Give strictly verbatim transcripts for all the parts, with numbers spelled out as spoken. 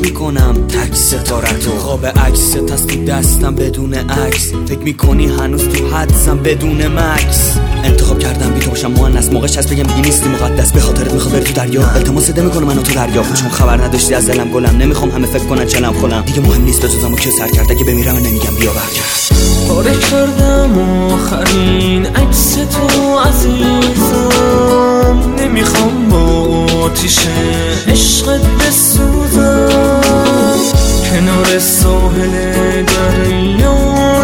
میکنم تک ستارتو. خواب عکست هست تو دستم بدون عکس، فکر میکنی هنوز تو حدسم بدون مکس. انتخاب کردم بی تو باشم مؤنث، موقعش هست بگم دیگه نیستی مقدس. به خاطرت میخوام بری تو دریا، التماس ده میکنه منو تو دریا. چون خبر نداشتی از دلم گلم، نمیخوام همه فکر کنن چلم خلم. دیگه مهم نیست بسوزم و که سر کرد، اگه بمیرم نمیگم بیا برگرد. پاره کردم آخرین عکس تو عزیزم، نمیخوام با آتیش عشقت بسوزم. کنار ساحل دریا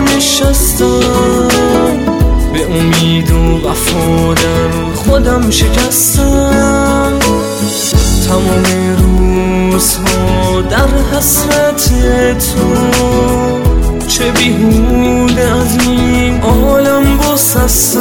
نشستم، به امید و وفا در خودم شکستم. تمام روزها در حسرت تو، چه بیهوده از این عالم گسستم.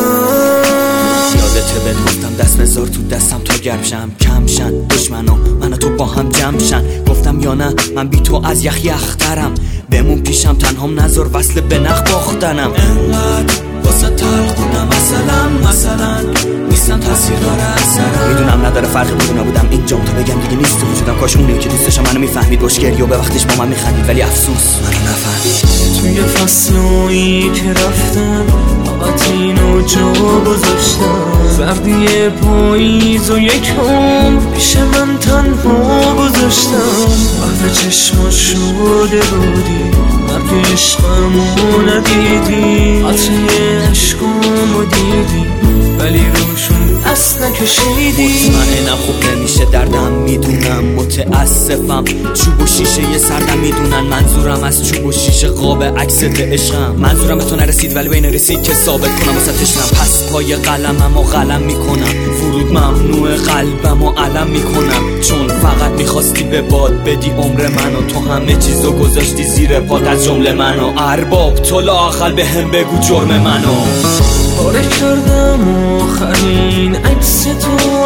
یادته بهت گفتم دست بذار تو دستم تا گرم شم، کم شن دشمنا من و تو با هم جمع شن. گفتم یا نه من بی تو از یخ یخترم، بمون پیشم تنهام نذار وصل به نخ باختنم. انقدر واسه تلخونم مثلا مثلا نیستم تاثیر داره اثرم. میدونم نداره فرقی بود نبودم اینجا تا بگم دیگه نیست تو وجودم. کاش اونی که دوستش منو میفهمید باش گریه و به وقتش با من میخندید، ولی افسوس منو نفهمید. توی فصلایی که رفتم فقط اینو جا گذاشتم، سردی پاییز و یک عمر پیش من تنها گذاشتم. وقت چشما شده بودی مرد عشقمو ندیدی، عطر عشقمو دیدی ولی روشون اصلا کشیدی. مطمئنم خوب نمیشه دردم میدونم، متاسفم چوب و شیشه یه سردم میدونن. منظورم از چوب و شیشه قاب عکست عشقم، منظورم به تو نرسید ولی بین رسید که ثابت کنم واسه تشنم. پس پای قلمم و قلم میکنم، فرود ممنوع قلبم و علم میکنم. چون فقط میخواستی به باد بدی عمر من و تو همه چیزو گذاشتی زیر پات از جمله منو. ارباب تو لااقل به هم بگو جرم منو. پاره کردم آخرین عکس تو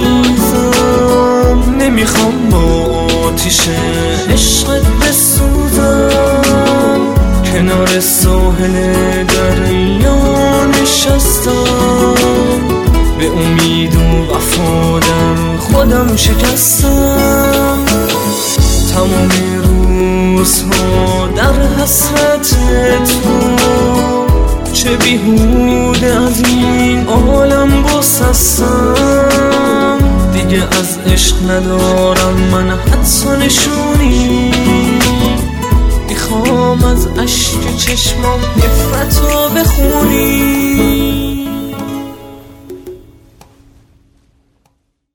عزیزم، نمیخوام با آتیش عشقت بسوزم. کنار ساحل دریا نشستم، به امید و وفا در خودم شکستم. تمام روزها در حسرت تو، چه بیهوده از این عالم گسستم. دیگه از عشق ندارم من حدس و نشونی، میخوام از اشک چشمام نفرت و